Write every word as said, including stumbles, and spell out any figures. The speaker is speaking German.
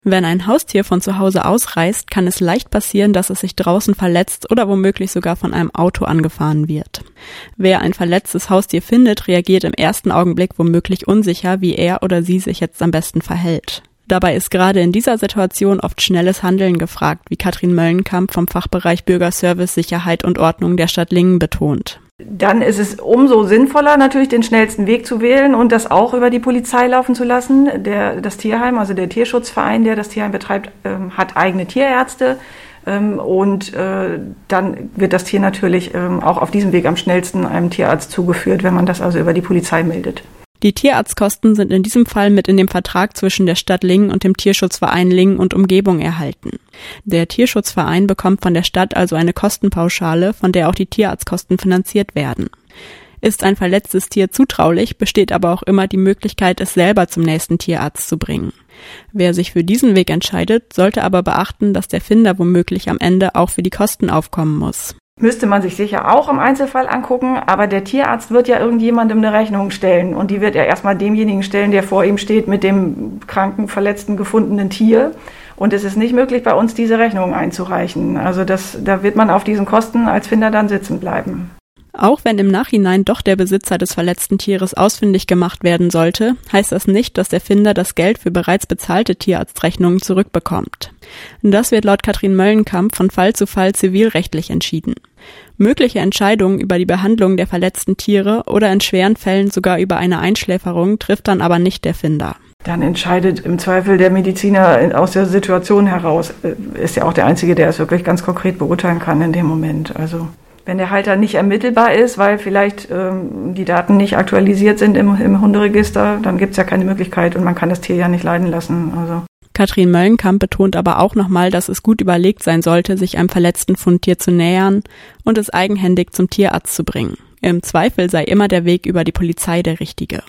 Wenn ein Haustier von zu Hause ausreist, kann es leicht passieren, dass es sich draußen verletzt oder womöglich sogar von einem Auto angefahren wird. Wer ein verletztes Haustier findet, reagiert im ersten Augenblick womöglich unsicher, wie er oder sie sich jetzt am besten verhält. Dabei ist gerade in dieser Situation oft schnelles Handeln gefragt, wie Katrin Möllenkamp vom Fachbereich Bürgerservice, Sicherheit und Ordnung der Stadt Lingen betont. Dann ist es umso sinnvoller, natürlich den schnellsten Weg zu wählen und das auch über die Polizei laufen zu lassen. Der, das Tierheim, also der Tierschutzverein, der das Tierheim betreibt, ähm, hat eigene Tierärzte. Ähm, und äh, dann wird das Tier natürlich ähm, auch auf diesem Weg am schnellsten einem Tierarzt zugeführt, wenn man das also über die Polizei meldet. Die Tierarztkosten sind in diesem Fall mit in dem Vertrag zwischen der Stadt Lingen und dem Tierschutzverein Lingen und Umgebung erhalten. Der Tierschutzverein bekommt von der Stadt also eine Kostenpauschale, von der auch die Tierarztkosten finanziert werden. Ist ein verletztes Tier zutraulich, besteht aber auch immer die Möglichkeit, es selber zum nächsten Tierarzt zu bringen. Wer sich für diesen Weg entscheidet, sollte aber beachten, dass der Finder womöglich am Ende auch für die Kosten aufkommen muss. Müsste man sich sicher auch im Einzelfall angucken, aber der Tierarzt wird ja irgendjemandem eine Rechnung stellen und die wird er erstmal demjenigen stellen, der vor ihm steht mit dem kranken, verletzten, gefundenen Tier. Und es ist nicht möglich, bei uns diese Rechnung einzureichen. Also das, da wird man auf diesen Kosten als Finder dann sitzen bleiben. Auch wenn im Nachhinein doch der Besitzer des verletzten Tieres ausfindig gemacht werden sollte, heißt das nicht, dass der Finder das Geld für bereits bezahlte Tierarztrechnungen zurückbekommt. Das wird laut Katrin Möllenkamp von Fall zu Fall zivilrechtlich entschieden. Mögliche Entscheidungen über die Behandlung der verletzten Tiere oder in schweren Fällen sogar über eine Einschläferung trifft dann aber nicht der Finder. Dann entscheidet im Zweifel der Mediziner aus der Situation heraus. Ist ja auch der Einzige, der es wirklich ganz konkret beurteilen kann in dem Moment. Also wenn der Halter nicht ermittelbar ist, weil vielleicht ähm, die Daten nicht aktualisiert sind im, im Hunderegister, dann gibt es ja keine Möglichkeit und man kann das Tier ja nicht leiden lassen. Also. Katrin Möllenkamp betont aber auch nochmal, dass es gut überlegt sein sollte, sich einem verletzten Fundtier zu nähern und es eigenhändig zum Tierarzt zu bringen. Im Zweifel sei immer der Weg über die Polizei der richtige.